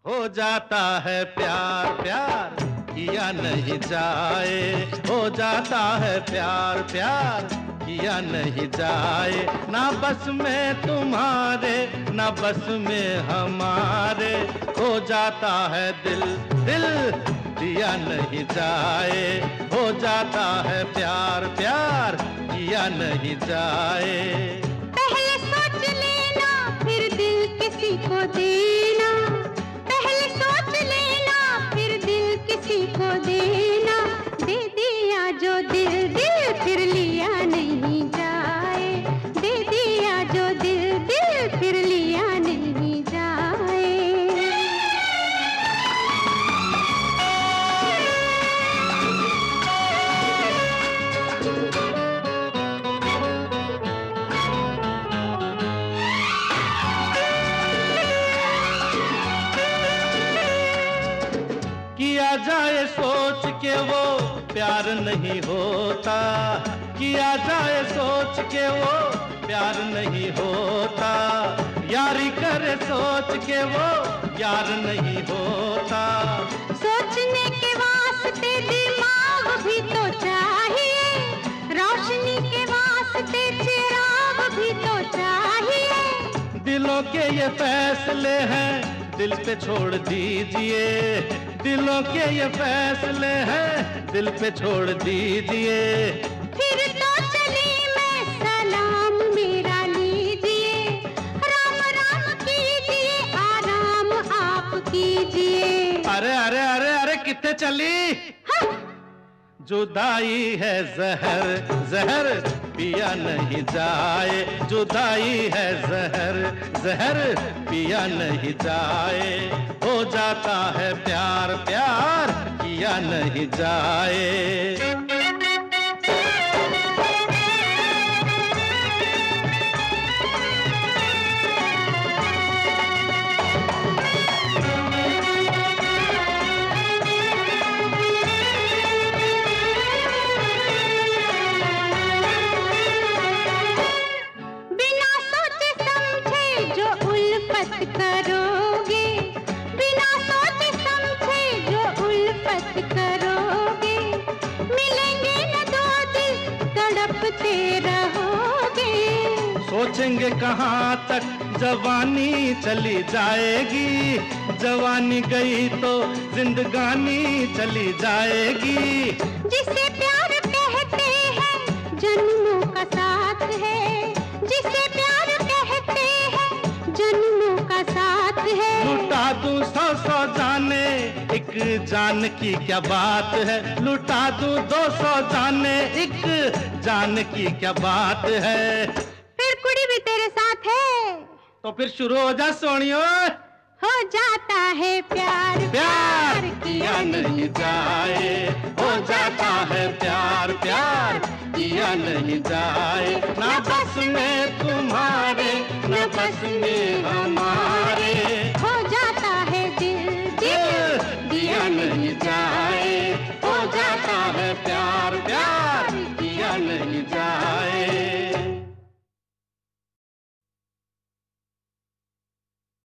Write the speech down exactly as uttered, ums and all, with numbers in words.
हो जाता है प्यार प्यार किया नहीं जाए, हो जाता है प्यार प्यार किया नहीं जाए। ना बस में तुम्हारे ना बस में हमारे, हो जाता है दिल दिल दिया नहीं जाए, हो जाता है प्यार प्यार किया नहीं जाए। पहले सोच लेना फिर दिल किसी को देना, पहले सोच लेना फिर दिल किसी को देना। दे दिया जो दिल दिल फिर लिया नहीं जाए, दे दिया जो दिल दिल फिर लिया नहीं जाए। किया जाए सोच के वो प्यार नहीं होता, किया जाए सोच के वो प्यार नहीं होता। यारी करे सोच के वो यार नहीं होता। सोचने के वास्ते दिमाग भी तो चाहिए, रोशनी के वास्ते चिराग भी तो चाहिए। दिलों के ये फैसले हैं दिल पे छोड़ दीजिए, दिलों के ये फैसले हैं दिल पे छोड़ दीजिए। फिर तो चली मैं सलाम मेरा लीजिए, राम राम कीजिए आराम आप कीजिए। अरे अरे अरे अरे कितने चली। हाँ। जुदाई है जहर जहर पिया नहीं जाए, जुदाई है जहर जहर पिया नहीं जाए। हो जाता है प्यार प्यार किया नहीं जाए। करोगे बिना सोचे समझे जो उल्फत करोगे, मिलेंगे न दो दिल तड़पते रहोगे। सोचेंगे कहाँ तक जवानी चली जाएगी, जवानी गई तो जिंदगानी चली जाएगी। जिसे प्यार कहते हैं जन्मों का साथ है, जिसे प्यार कहते हैं जन्मों का साथ है। लुटा दूं सौ सौ जाने एक जान की क्या बात है, लुटा दूं दो सौ जाने एक जान की क्या बात है। फिर कुड़ी भी तेरे साथ है तो फिर शुरू हो जा सोनियो। हो जाता है प्यार प्यार किया नहीं जाए, हो जाता है प्यार प्यार किया नहीं जाए। ना बस में तुम्हारे ना बस में हमारे, हो जाता है दिल दिल दिया नहीं जाए।